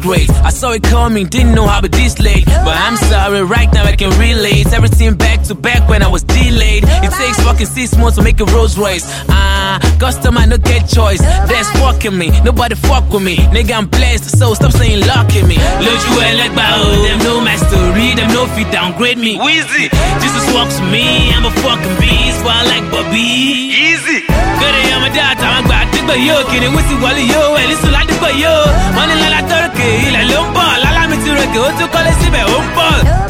great. I saw it coming, didn't know how it this late. But I'm sorry, right now I can relate. Everything back to back when I was delayed. It takes fucking 6 months to make a Rolls Royce. Customer no get choice. That's fucking me, nobody fuck with me. Nigga, I'm blessed, so stop saying locking me. Look you like bow, them know my story, them no fit downgrade me. Wheezy, Jesus walks with me, I'm a fucking beast, but I like Bobby. Easy. Good day, I'm a data, I'm glad to go yo. Can you whistle while yo, and listen like the boy yo. Money like turkey, like lumpa, la me to record, to call it Sibe, umpa.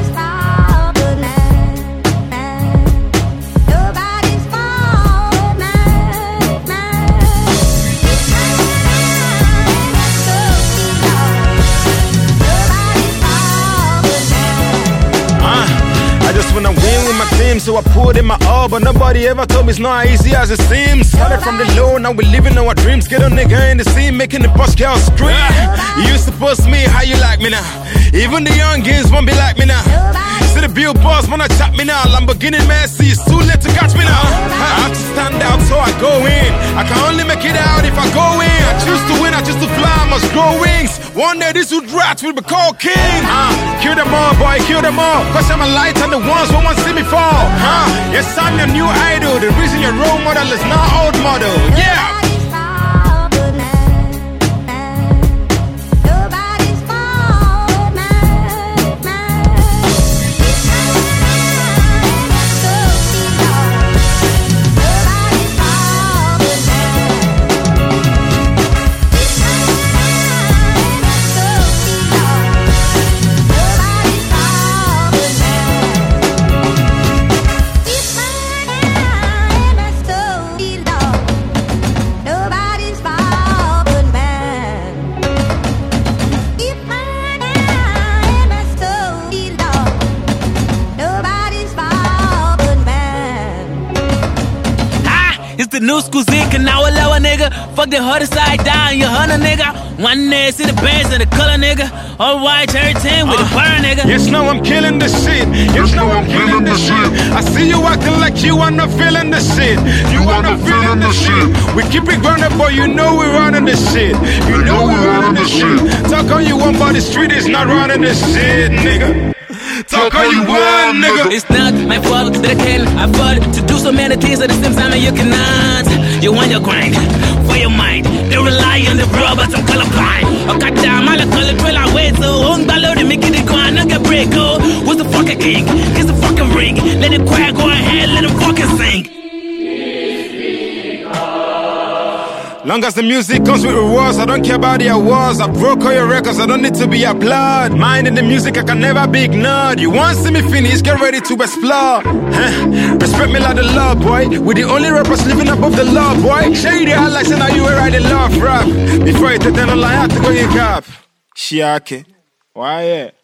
When I win with my team, so I put in my all. But nobody ever told me it's not easy as it seems. Started from the low, now we living our dreams. Get a nigga in the scene, making the boss girl scream. You used to post me, how you like me now? Even the young kids won't be like me now. See the billboards wanna chat me now. Lamborghini Mercy, it's too late to catch me now. I have to stand out, so I go in. I can only make it out if I go in. I choose to win, I choose to fly, I must grow wings. One day these two rats will be called king. Kill them all, boy, kill them all. Cause I'm a light and the ones who won't see me fall. Yes, I'm your new idol. The reason your role model is not old model. Yeah. The new school zinc and now a lower nigga. Fuck the harder side down, you hunter nigga. One day see the bands and the color nigga. All white everything with a burn nigga. Yes, now I'm killing the shit. Yes, now I'm killing the shit. I see you acting like you are not feeling the shit. You are not feeling the shit. We keep it grounded, boy, you know we're running the shit. You know we're running the shit. Talk all you want, but the street is not running the shit, nigga. Talk all you want, nigga. It's not my fault that I can afford to do so many things at the same time and you cannot. You want your grind for your mind. They rely on the bro, but I'm colorblind. I got down, I color drill, I wait so on ballo to make it go on, I get break. Oh, who's the fucking king? Here's the fucking ring. Let it quiet, go ahead, let him fucking sing. Long as the music comes with rewards, I don't care about the awards. I broke all your records, I don't need to be applauded. Mine in the music, I can never be ignored. You want to see me finish, get ready to explore. Respect me like the law, boy. We the only rappers living above the law, boy. Shady highlights and now you were writing love rap. Before you take that online, I have to go in cap. Shiake. Why yeah?